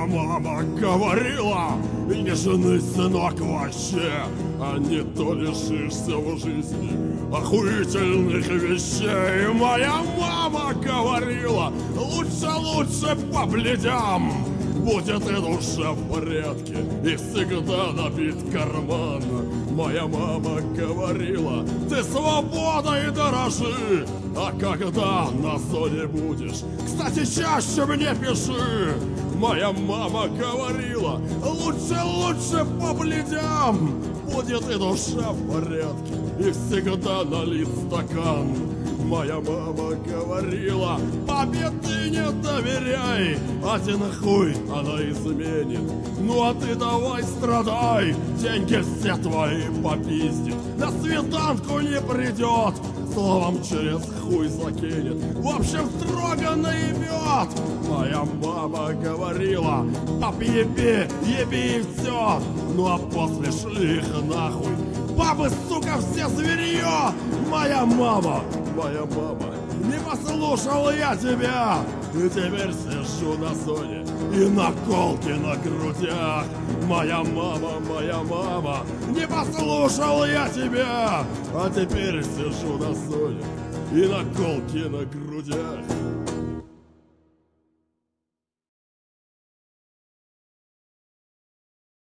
Моя мама говорила, и не женись, сынок, вообще, а не то лишишься в жизни охуительных вещей. Моя мама говорила, лучше по бледям будет и душа в порядке, и всегда набит карман. Моя мама говорила, ты свободой дорожи, а когда на зоне будешь, кстати, чаще мне пиши. Моя мама говорила, лучше по бледям будет и душа в порядке, и всегда налит стакан. Моя мама говорила, победы не доверяй, один хуй она изменит. Ну а ты давай страдай, деньги все твои попиздит, на свиданку не придет, словом через хуй закинет, в общем строго наебет. Моя мама говорила, объеби, еби и все, ну а после шли их нахуй. Бабы, сука, все зверье. Моя мама, не послушал я тебя, и теперь сижу на зоне и наколки на грудях. Моя мама, не послушал я тебя, а теперь сижу на зоне и наколки на грудях.